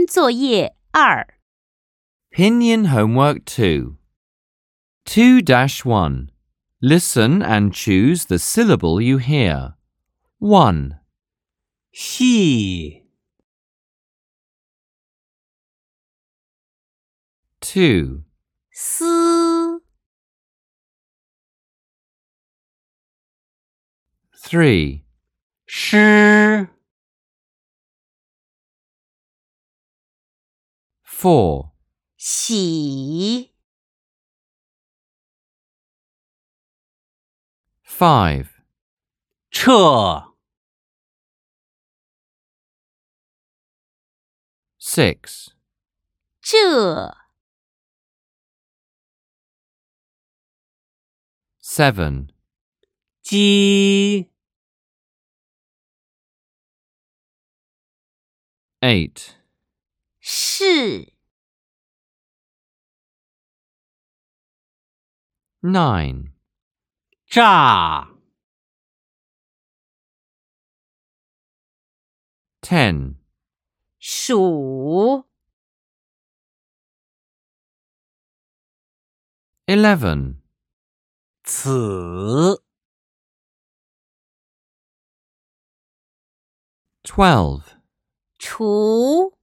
音作业2 Pinyin Homework 2. 2-1. Listen and choose the syllable you hear. 1, 细 2, 丝 3, 诗 4, 洗 5, 撤 6, 这 7, 鸡 8, 是 9, 炸 10, 数 11, 此 12, 除